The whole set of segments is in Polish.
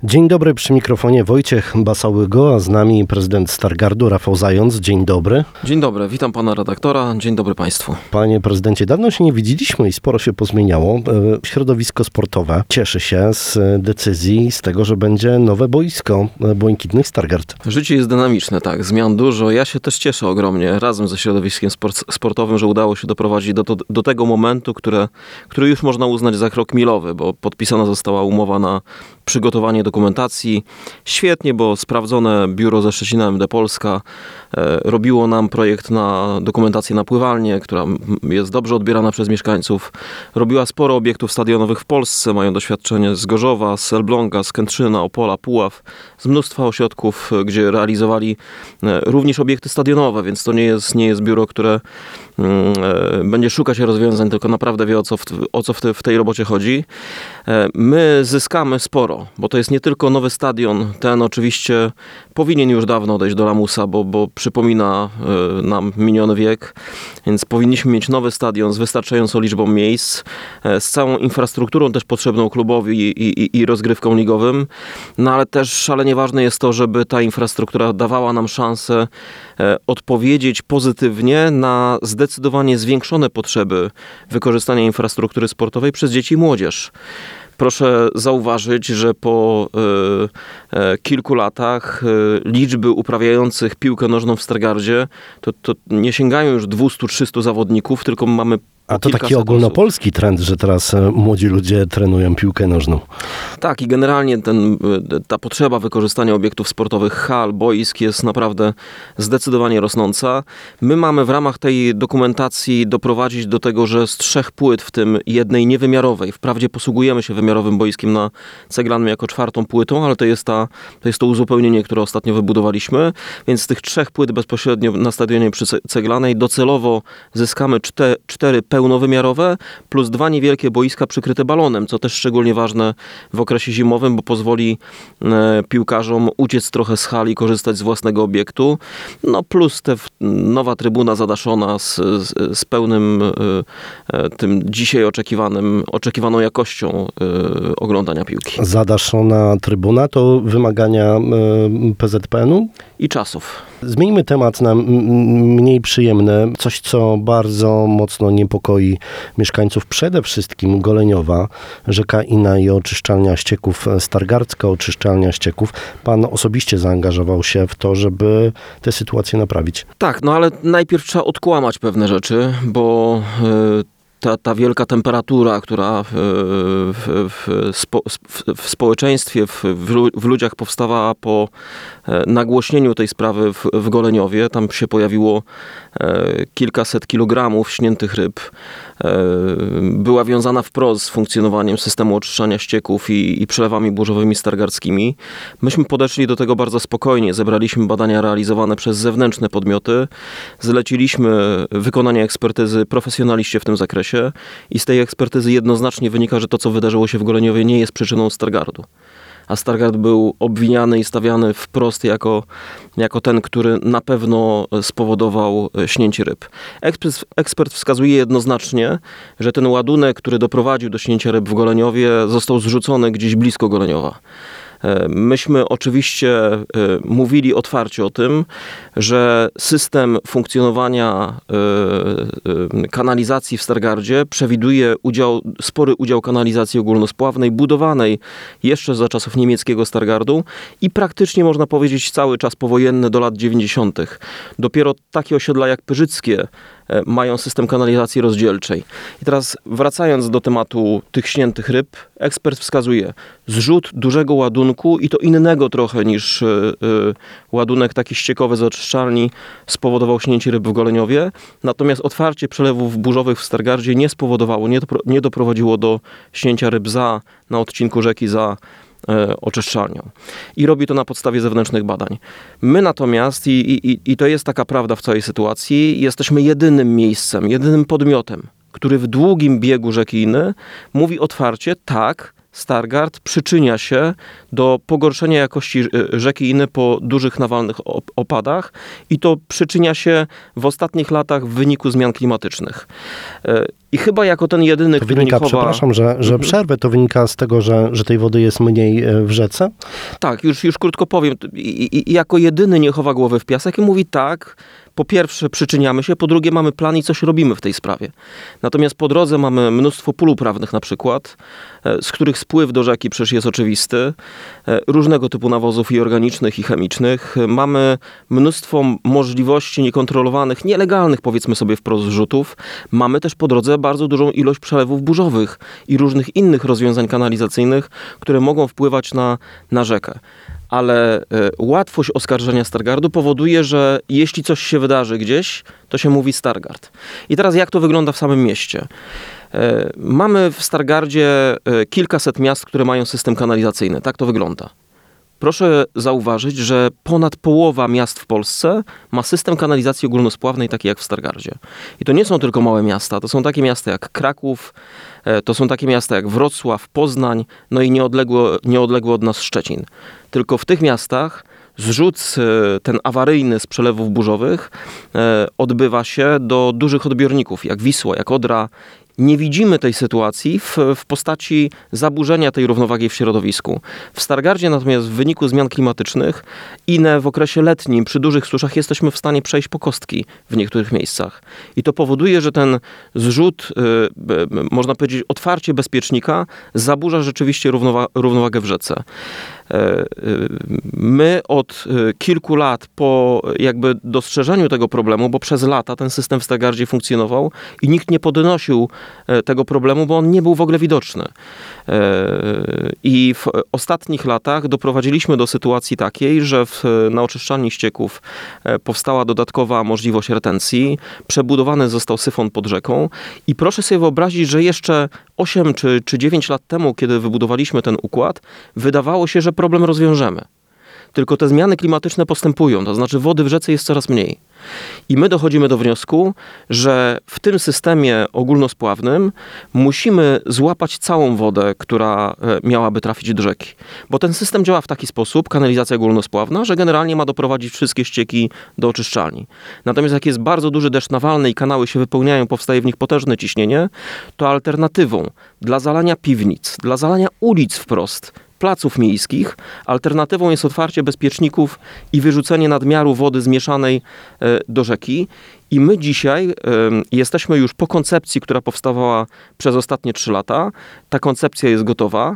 Dzień dobry, przy mikrofonie Wojciech Basałygo, a z nami prezydent Stargardu Rafał Zając. Dzień dobry. Dzień dobry, witam pana redaktora, dzień dobry państwu. Panie prezydencie, dawno się nie widzieliśmy i sporo się pozmieniało. Środowisko sportowe cieszy się z decyzji, z tego, że będzie nowe boisko Błękitnych Stargard. Życie jest dynamiczne, tak, zmian dużo. Ja się też cieszę ogromnie razem ze środowiskiem sportowym, że udało się doprowadzić do tego momentu, który już można uznać za krok milowy, bo podpisana została umowa na przygotowanie dokumentacji. Świetnie, bo sprawdzone biuro ze Szczecina MD Polska robiło nam projekt na dokumentację na pływalnię, która jest dobrze odbierana przez mieszkańców. Robiła sporo obiektów stadionowych w Polsce, mają doświadczenie z Gorzowa, z Elbląga, z Kętrzyna, Opola, Puław, z mnóstwa ośrodków, gdzie realizowali również obiekty stadionowe, więc to nie jest biuro, które będzie szukać rozwiązań, tylko naprawdę wie, o co w tej robocie chodzi. My zyskamy sporo, bo to jest nie tylko nowy stadion, ten oczywiście powinien już dawno odejść do lamusa, bo przypomina nam miniony wiek, więc powinniśmy mieć nowy stadion z wystarczającą liczbą miejsc, z całą infrastrukturą też potrzebną klubowi i rozgrywkom ligowym, no ale też szalenie ważne jest to, żeby ta infrastruktura dawała nam szansę odpowiedzieć pozytywnie na zdecydowanie zwiększone potrzeby wykorzystania infrastruktury sportowej przez dzieci i młodzież. Proszę zauważyć, że po kilku latach liczby uprawiających piłkę nożną w Stargardzie to nie sięgają już 200-300 zawodników, tylko mamy A to taki ogólnopolski trend, że teraz młodzi ludzie trenują piłkę nożną. Tak, i generalnie ta potrzeba wykorzystania obiektów sportowych, hal, boisk jest naprawdę zdecydowanie rosnąca. My mamy w ramach tej dokumentacji doprowadzić do tego, że z 3 płyt, w tym jednej niewymiarowej, wprawdzie posługujemy się wymiarowym boiskiem na Ceglanym jako 4. płytą, ale to jest to uzupełnienie, które ostatnio wybudowaliśmy, więc z tych 3 płyt bezpośrednio na stadionie przy Ceglanej docelowo zyskamy 4 pełnowymiarowe plus 2 niewielkie boiska przykryte balonem, co też szczególnie ważne w okresie zimowym, bo pozwoli piłkarzom uciec trochę z hali, korzystać z własnego obiektu. No plus nowa trybuna zadaszona z pełnym tym dzisiaj oczekiwaną jakością oglądania piłki. Zadaszona trybuna to wymagania PZPN-u? I czasów. Zmieńmy temat na mniej przyjemny. Coś, co bardzo mocno niepokoi mieszkańców, przede wszystkim Goleniowa, rzeka Ina i oczyszczalnia ścieków, Stargardzka oczyszczalnia ścieków. Pan osobiście zaangażował się w to, żeby tę sytuację naprawić. Tak, no ale najpierw trzeba odkłamać pewne rzeczy, bo ta wielka temperatura, która w społeczeństwie, w ludziach powstawała po nagłośnieniu tej sprawy w Goleniowie. Tam się pojawiło kilkaset kilogramów śniętych ryb. Była wiązana wprost z funkcjonowaniem systemu oczyszczania ścieków i przelewami burzowymi stargardzkimi. Myśmy podeszli do tego bardzo spokojnie. Zebraliśmy badania realizowane przez zewnętrzne podmioty. Zleciliśmy wykonanie ekspertyzy profesjonaliście w tym zakresie i z tej ekspertyzy jednoznacznie wynika, że to, co wydarzyło się w Goleniowie, nie jest przyczyną Stargardu. A Stargard był obwiniany i stawiany wprost jako ten, który na pewno spowodował śnięcie ryb. Ekspert wskazuje jednoznacznie, że ten ładunek, który doprowadził do śnięcia ryb w Goleniowie, został zrzucony gdzieś blisko Goleniowa. Myśmy oczywiście mówili otwarcie o tym, że system funkcjonowania kanalizacji w Stargardzie przewiduje spory udział kanalizacji ogólnospławnej, budowanej jeszcze za czasów niemieckiego Stargardu i praktycznie można powiedzieć cały czas powojenny do lat 90. Dopiero takie osiedla jak Pyrzyckie mają system kanalizacji rozdzielczej. I teraz wracając do tematu tych śniętych ryb, ekspert wskazuje zrzut dużego ładunku i to innego trochę niż ładunek taki ściekowy z oczyszczalni spowodował śnięcie ryb w Goleniowie, natomiast otwarcie przelewów burzowych w Stargardzie nie doprowadziło do śnięcia ryb na odcinku rzeki za oczyszczalnią. I robi to na podstawie zewnętrznych badań. My natomiast, i to jest taka prawda w całej sytuacji, jesteśmy jedynym miejscem, jedynym podmiotem, który w długim biegu rzeki Iny mówi otwarcie, tak, Stargard przyczynia się do pogorszenia jakości rzeki Iny po dużych nawalnych opadach i to przyczynia się w ostatnich latach w wyniku zmian klimatycznych. I chyba jako ten jedyny, To który wynika, nie chowa... przepraszam, że przerwę, to wynika z tego, że tej wody jest mniej w rzece? Tak, już krótko powiem. I jako jedyny nie chowa głowy w piasek i mówi tak, po pierwsze przyczyniamy się, po drugie mamy plan i coś robimy w tej sprawie. Natomiast po drodze mamy mnóstwo pól uprawnych na przykład, z których spływ do rzeki przecież jest oczywisty, różnego typu nawozów i organicznych, i chemicznych. Mamy mnóstwo możliwości niekontrolowanych, nielegalnych, powiedzmy sobie wprost, zrzutów. Mamy też po drodze bardzo dużą ilość przelewów burzowych i różnych innych rozwiązań kanalizacyjnych, które mogą wpływać na rzekę. Ale łatwość oskarżenia Stargardu powoduje, że jeśli coś się wydarzy gdzieś, to się mówi Stargard. I teraz jak to wygląda w samym mieście? Mamy w Stargardzie kilkaset miast, które mają system kanalizacyjny. Tak to wygląda. Proszę zauważyć, że ponad połowa miast w Polsce ma system kanalizacji ogólnospławnej taki jak w Stargardzie. I to nie są tylko małe miasta, to są takie miasta jak Kraków, to są takie miasta jak Wrocław, Poznań, no i nieodległo od nas Szczecin. Tylko w tych miastach zrzut ten awaryjny z przelewów burzowych odbywa się do dużych odbiorników, jak Wisła, jak Odra. Nie widzimy tej sytuacji w postaci zaburzenia tej równowagi w środowisku. W Stargardzie natomiast w wyniku zmian klimatycznych w okresie letnim przy dużych suszach jesteśmy w stanie przejść po kostki w niektórych miejscach. I to powoduje, że ten zrzut, można powiedzieć otwarcie bezpiecznika, zaburza rzeczywiście równowagę w rzece. My od kilku lat po jakby dostrzeżeniu tego problemu, bo przez lata ten system w Stargardzie funkcjonował i nikt nie podnosił tego problemu, bo on nie był w ogóle widoczny. I w ostatnich latach doprowadziliśmy do sytuacji takiej, że na oczyszczalni ścieków powstała dodatkowa możliwość retencji, przebudowany został syfon pod rzeką i proszę sobie wyobrazić, że jeszcze 8 czy 9 lat temu, kiedy wybudowaliśmy ten układ, wydawało się, że problem rozwiążemy. Tylko te zmiany klimatyczne postępują, to znaczy wody w rzece jest coraz mniej. I my dochodzimy do wniosku, że w tym systemie ogólnospławnym musimy złapać całą wodę, która miałaby trafić do rzeki. Bo ten system działa w taki sposób, kanalizacja ogólnospławna, że generalnie ma doprowadzić wszystkie ścieki do oczyszczalni. Natomiast jak jest bardzo duży deszcz nawalny i kanały się wypełniają, powstaje w nich potężne ciśnienie, to alternatywą dla zalania piwnic, dla zalania ulic wprost, placów miejskich, alternatywą jest otwarcie bezpieczników i wyrzucenie nadmiaru wody zmieszanej do rzeki. I my dzisiaj jesteśmy już po koncepcji, która powstawała przez ostatnie 3 lata. Ta koncepcja jest gotowa.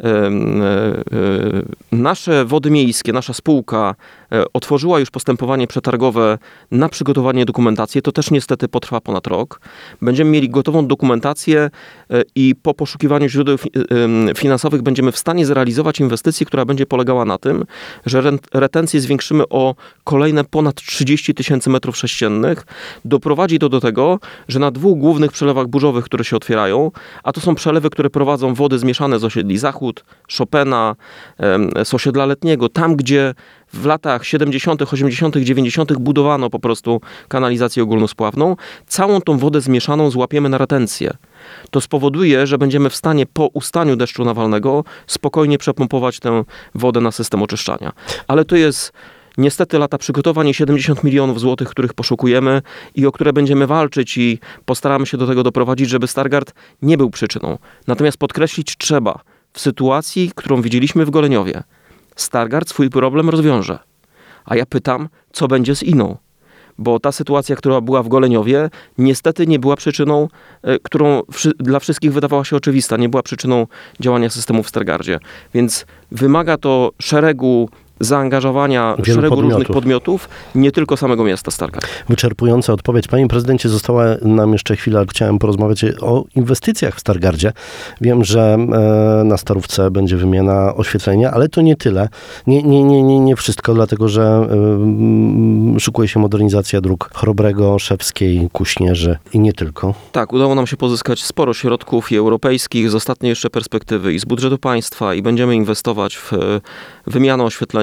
Nasze Wody Miejskie, nasza spółka otworzyła już postępowanie przetargowe na przygotowanie dokumentacji. To też niestety potrwa ponad rok. Będziemy mieli gotową dokumentację i po poszukiwaniu źródeł finansowych będziemy w stanie zrealizować inwestycję, która będzie polegała na tym, że retencję zwiększymy o kolejne ponad 30 000 metrów sześciennych. Doprowadzi to do tego, że na 2 głównych przelewach burzowych, które się otwierają, a to są przelewy, które prowadzą wody zmieszane z osiedli Zachód, Chopina, z osiedla Letniego, tam gdzie w latach 70., 80., 90. budowano po prostu kanalizację ogólnospławną, całą tą wodę zmieszaną złapiemy na retencję. To spowoduje, że będziemy w stanie po ustaniu deszczu nawalnego spokojnie przepompować tę wodę na system oczyszczania. Ale to jest niestety lata przygotowań i 70 milionów złotych, których poszukujemy i o które będziemy walczyć i postaramy się do tego doprowadzić, żeby Stargard nie był przyczyną. Natomiast podkreślić trzeba, w sytuacji, którą widzieliśmy w Goleniowie, Stargard swój problem rozwiąże. A ja pytam, co będzie z Iną? Bo ta sytuacja, która była w Goleniowie, niestety nie była przyczyną, którą dla wszystkich wydawała się oczywista, nie była przyczyną działania systemu w Stargardzie. Więc wymaga to szeregu zaangażowania szeregu różnych podmiotów, nie tylko samego miasta Stargard. Wyczerpująca odpowiedź. Panie prezydencie, została nam jeszcze chwila. Chciałem porozmawiać o inwestycjach w Stargardzie. Wiem, że na Starówce będzie wymiana oświetlenia, ale to nie tyle. Nie wszystko, dlatego że szykuje się modernizacja dróg Chrobrego, Szewskiej, Kuśnierzy i nie tylko. Tak, udało nam się pozyskać sporo środków i europejskich z ostatniej jeszcze perspektywy i z budżetu państwa i będziemy inwestować w wymianę oświetlenia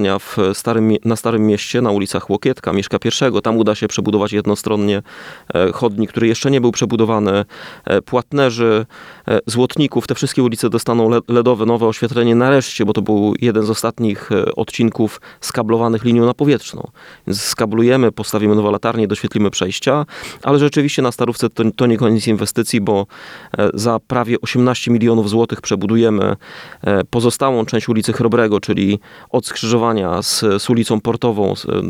wyposażenia na Starym Mieście, na ulicach Łokietka, Mieszka I. Tam uda się przebudować jednostronnie chodnik, który jeszcze nie był przebudowany, Płatnerzy, Złotników. Te wszystkie ulice dostaną LEDowe, nowe oświetlenie nareszcie, bo to był jeden z ostatnich odcinków skablowanych linią napowietrzną. Więc skablujemy, postawimy nowe latarnie, doświetlimy przejścia, ale rzeczywiście na Starówce to nie koniec inwestycji, bo za prawie 18 milionów złotych przebudujemy pozostałą część ulicy Chrobrego, czyli od skrzyżowania z ulicą Portową,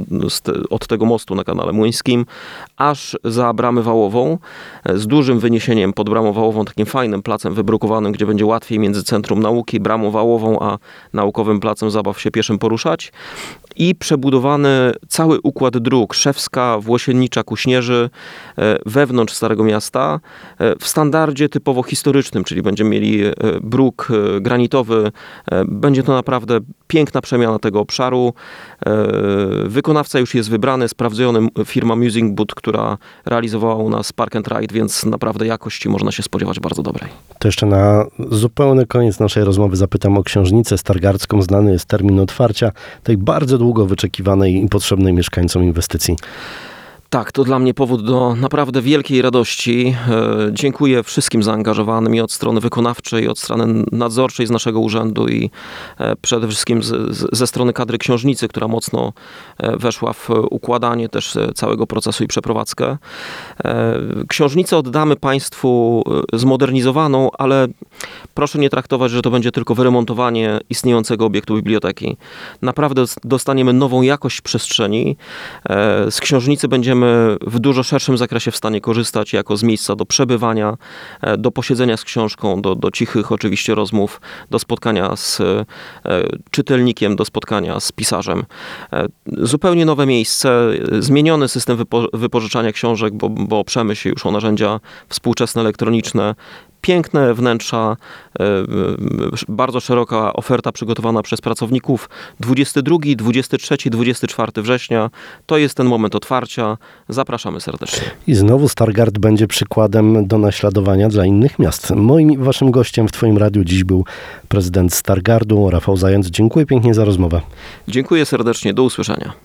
od tego mostu na Kanale Młyńskim, aż za Bramę Wałową, z dużym wyniesieniem pod Bramą Wałową, takim fajnym placem wybrukowanym, gdzie będzie łatwiej między Centrum Nauki, Bramą Wałową, a Naukowym Placem Zabaw się pieszym poruszać. I przebudowany cały układ dróg Szewska, Włosiennicza, Kuśnierzy, wewnątrz Starego Miasta, w standardzie typowo historycznym, czyli będziemy mieli bruk granitowy. Będzie to naprawdę piękna przemiana tego obszaru. Wykonawca już jest wybrany, sprawdzony, firma Musing Boot, która realizowała u nas Park and Ride, więc naprawdę jakości można się spodziewać bardzo dobrej. To jeszcze na zupełny koniec naszej rozmowy zapytam o Książnicę Stargardzką. Znany jest termin otwarcia tej bardzo długo wyczekiwanej i potrzebnej mieszkańcom inwestycji. Tak, to dla mnie powód do naprawdę wielkiej radości. Dziękuję wszystkim zaangażowanym i od strony wykonawczej, i od strony nadzorczej z naszego urzędu i przede wszystkim ze strony kadry książnicy, która mocno weszła w układanie też całego procesu i przeprowadzkę. Książnicę oddamy Państwu zmodernizowaną, ale proszę nie traktować, że to będzie tylko wyremontowanie istniejącego obiektu biblioteki. Naprawdę dostaniemy nową jakość przestrzeni. Z książnicy będziemy w dużo szerszym zakresie w stanie korzystać jako z miejsca do przebywania, do posiedzenia z książką, do cichych oczywiście rozmów, do spotkania z czytelnikiem, do spotkania z pisarzem. Zupełnie nowe miejsce, zmieniony system wypożyczania książek, bo oprzemy się już o narzędzia współczesne, elektroniczne. Piękne wnętrza, bardzo szeroka oferta przygotowana przez pracowników. 22, 23, 24 września to jest ten moment otwarcia. Zapraszamy serdecznie. I znowu Stargard będzie przykładem do naśladowania dla innych miast. Moim i waszym gościem w twoim radiu dziś był prezydent Stargardu, Rafał Zając. Dziękuję pięknie za rozmowę. Dziękuję serdecznie. Do usłyszenia.